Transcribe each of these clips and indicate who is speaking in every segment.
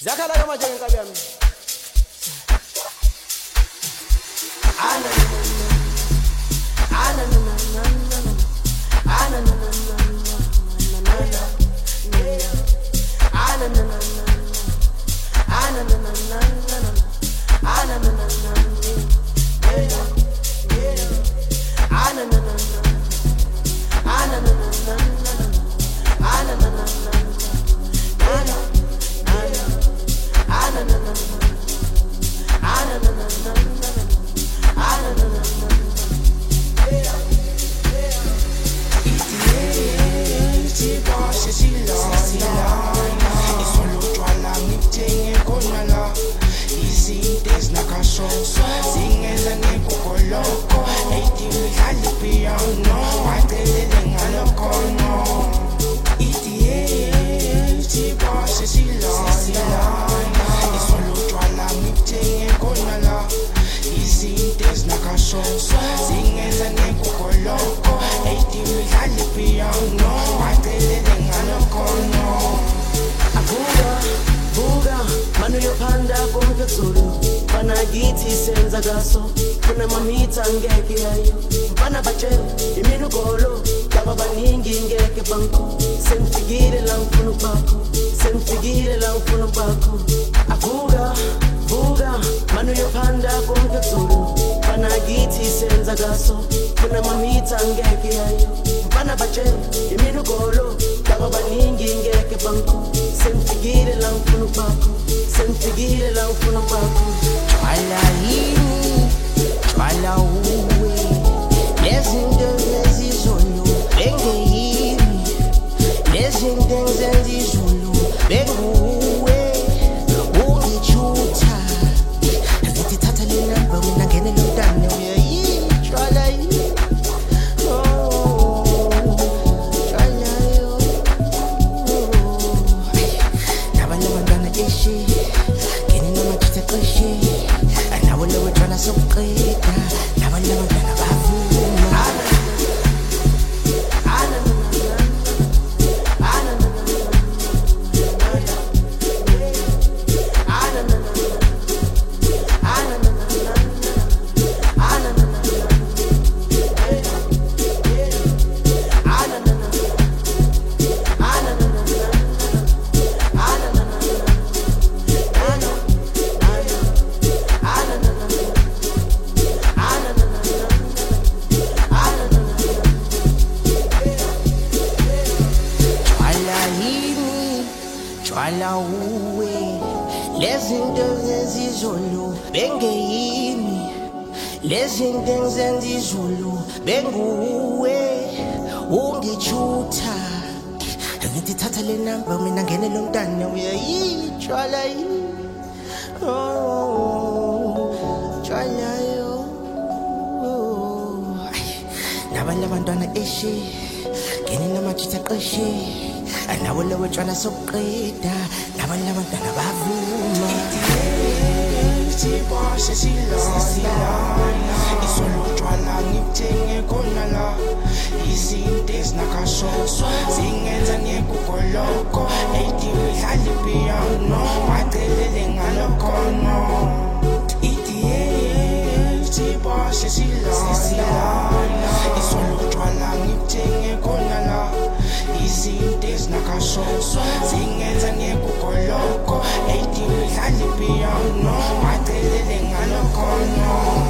Speaker 1: Zakala kama jenga kabiami.
Speaker 2: Githi senza gaso kuna mamita ngeke yayo mfana bache iminugolo kaba baningi ngeke banko senfikire la mfuno bako senfikire la mfuno bako avuga vuga manu yopanda konke zulu fana githi senza gaso kuna mamita ngeke yayo mfana bache iminugolo kaba baningi ngeke banko senfikire la mfuno bako senfikire la mfuno bako
Speaker 3: Twala yini, twala uwe Lezinto zezizulu, benge yini Lezinto zezizulu, benguwe Ungichuta Azithi thatha le number, mina ngene lomntane Uya yini, twala yini Twala yo Nabanye bantwana eshe Ngene namachitha qeshe Trying so great, now I never gonna Twala uwe Lezinto zezizulu benge yini Lezinto zezizulu benguwe Ungichuta Ngithi thatha le number mina ngene lomntane Uya yini twala yini Twala yo Nabanye abantwana eshe Ngene namachitha qeshe Nawe lewe tshwana sokuqeda Nabanye abantwana bavuma
Speaker 4: Sibashe silana Isolo tshwala ngikuthenge khona la Izinto ezinakasho Zingenza ngekukoloko Ethi udlala ipiano Wacelele ngalokhono Sibashe silana Isolo tshwala ngikuthenge khona la Izinto ezinakasho Zingenza ngekukoloko Ethi udlala ipiano Wacelele ngalokhono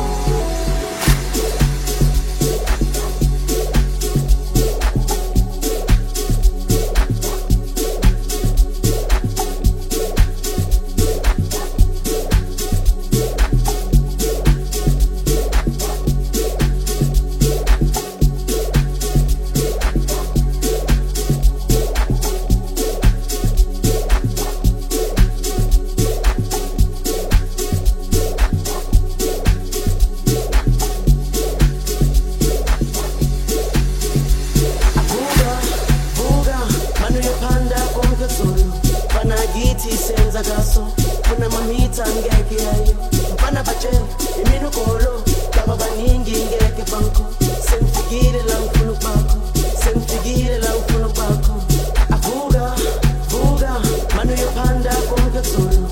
Speaker 2: Githi senza gaso kuna mamita ngeke yayo mfana bache iminugolo kaba baningi ngeke banko senfikire la mfuno bako senfikire la mfuno bako avuga vuga manu yopanda konke zulu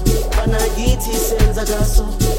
Speaker 2: sisenza ngaso